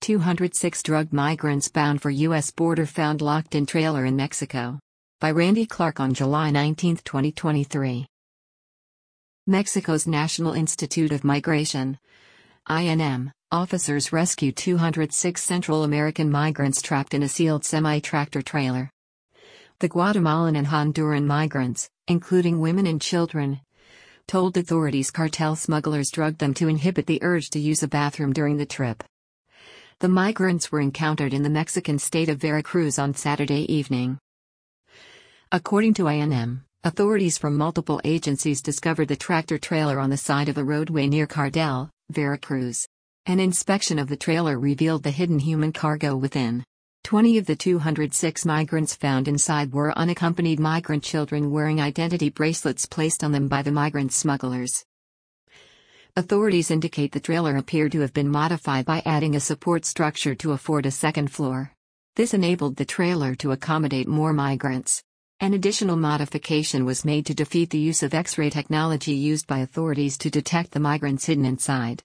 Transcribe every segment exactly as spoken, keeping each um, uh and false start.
two hundred six drug migrants bound for U S border found locked in trailer in Mexico. By Randy Clark on July nineteenth, twenty twenty-three. Mexico's National Institute of Migration, I N M, officers rescued two hundred six Central American migrants trapped in a sealed semi-tractor trailer. The Guatemalan and Honduran migrants, including women and children, told authorities cartel smugglers drugged them to inhibit the urge to use a bathroom during the trip. The migrants were encountered in the Mexican state of Veracruz on Saturday evening. According to I N M, authorities from multiple agencies discovered the tractor trailer on the side of a roadway near Cardel, Veracruz. An inspection of the trailer revealed the hidden human cargo within. Twenty of the two hundred six migrants found inside were unaccompanied migrant children wearing identity bracelets placed on them by the migrant smugglers. Authorities indicate the trailer appeared to have been modified by adding a support structure to afford a second floor. This enabled the trailer to accommodate more migrants. An additional modification was made to defeat the use of X-ray technology used by authorities to detect the migrants hidden inside.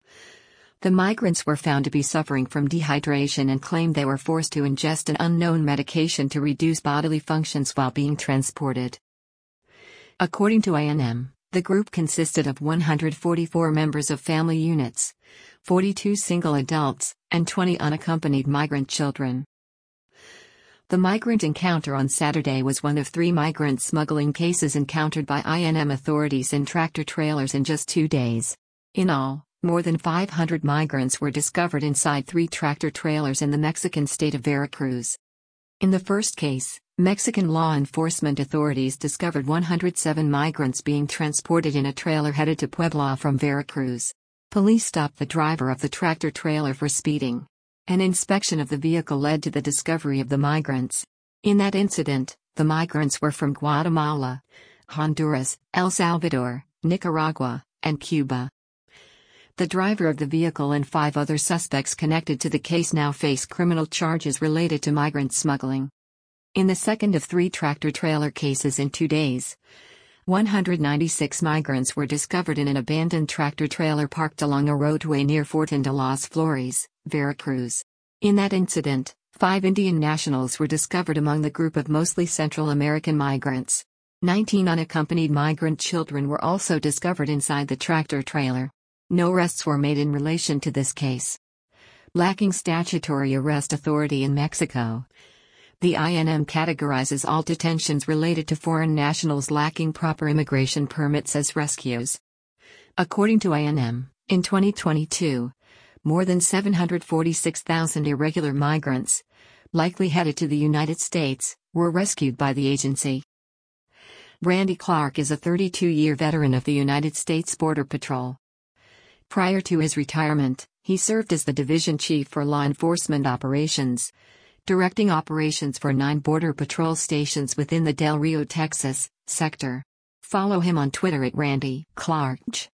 The migrants were found to be suffering from dehydration and claimed they were forced to ingest an unknown medication to reduce bodily functions while being transported. According to I N M, the group consisted of one hundred forty-four members of family units, forty-two single adults, and twenty unaccompanied migrant children. The migrant encounter on Saturday was one of three migrant smuggling cases encountered by I N M authorities in tractor trailers in just two days. In all, more than five hundred migrants were discovered inside three tractor trailers in the Mexican state of Veracruz. In the first case, Mexican law enforcement authorities discovered one hundred seven migrants being transported in a trailer headed to Puebla from Veracruz. Police stopped the driver of the tractor trailer for speeding. An inspection of the vehicle led to the discovery of the migrants. In that incident, the migrants were from Guatemala, Honduras, El Salvador, Nicaragua, and Cuba. The driver of the vehicle and five other suspects connected to the case now face criminal charges related to migrant smuggling. In the second of three tractor-trailer cases in two days, one hundred ninety-six migrants were discovered in an abandoned tractor-trailer parked along a roadway near Fortin de las Flores, Veracruz. In that incident, five Indian nationals were discovered among the group of mostly Central American migrants. nineteen unaccompanied migrant children were also discovered inside the tractor-trailer. No arrests were made in relation to this case. Lacking statutory arrest authority in Mexico, the I N M categorizes all detentions related to foreign nationals lacking proper immigration permits as rescues. According to I N M, in twenty twenty-two, more than seven hundred forty-six thousand irregular migrants, likely headed to the United States, were rescued by the agency. Randy Clark is a thirty-two-year veteran of the United States Border Patrol. Prior to his retirement, he served as the division chief for law enforcement operations, directing operations for nine Border Patrol stations within the Del Rio, Texas, sector. Follow him on Twitter at Randy Clark.